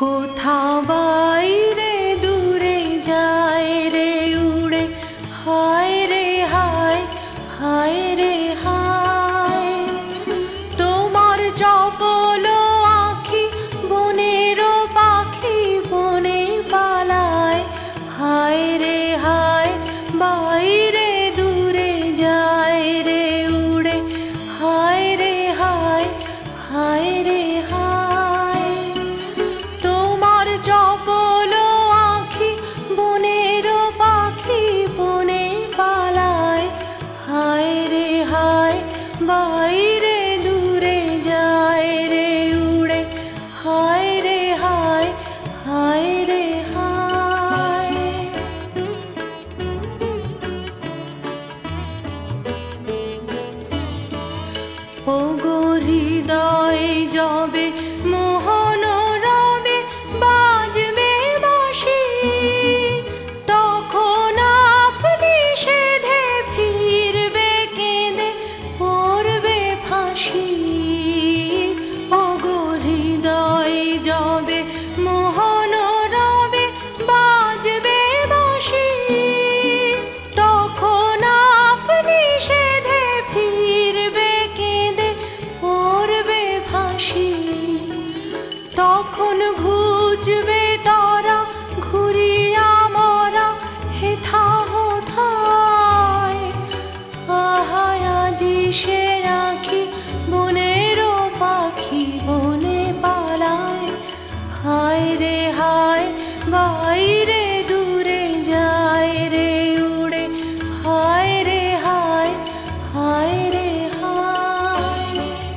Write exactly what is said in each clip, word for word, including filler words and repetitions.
কোথাও বাইরে দূরে যায় রে উড়ে, হায় রে হায়, হায় রে হায়। তোমার চপল আঁখি বনেরও পাখি বনে পালায়, হায় রে হায়। বাইরে দূরে যায় রে উড়ে, হায় রে হায়, হায় রে হায়। তোমার চপল আঁখি বনেরও পাখি বনে পালায়, হায় রে হায়। বাইরে দূরে যায় রে উড়ে, হায় রে হায়, হায় রে হায়। ওগো হৃদয়ে যবে মোহন রবে বাজবে বাঁশি, তখন আপনি সেধে ফিরবে কেঁদে পড়বে ফাঁসি। ওগো হৃদয়ে যবে মোহন রবে বাজবে বাঁশি, তখন আপনি সেধে ফিরবে কেঁদে পড়বে ফাঁসি। তখন ঘুচবে তারা ঘুরিয়া মরা হেথা হোথায়, আহায় আজি সে রাখি বনেরও পাখি বনে পালায়, হায় রে হায়। বাইরে দূরে যায় রে উড়ে, হায় রে হায়, হায় রে হায়।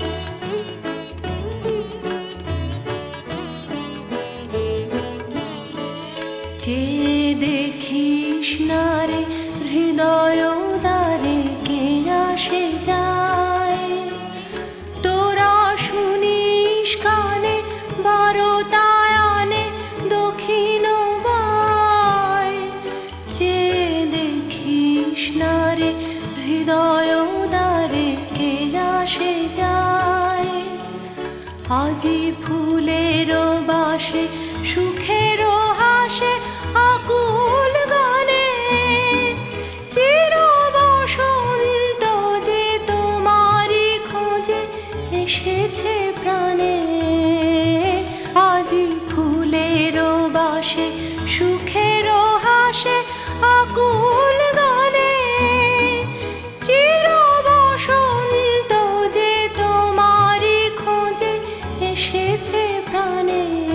চেয়ে দেখিস না রে হৃদয় দ্বারে কে আসে যায়, তোরা শুনিস কানে বারোটায় আনে দক্ষিণ বায়। চেয়ে দেখিস না রে হৃদয় দ্বারে কে আসে যায়, আজি ফুলের বাসে সুখের হাসে আকুল গানে। চির বসন্ত যে তোমারই খোঁজে এসেছে প্রাণে, আজি ফুলের বাসে সুখের হাসে আকুল গানে। চির বসন্ত যে তোমারই খোঁজে এসেছে প্রাণে।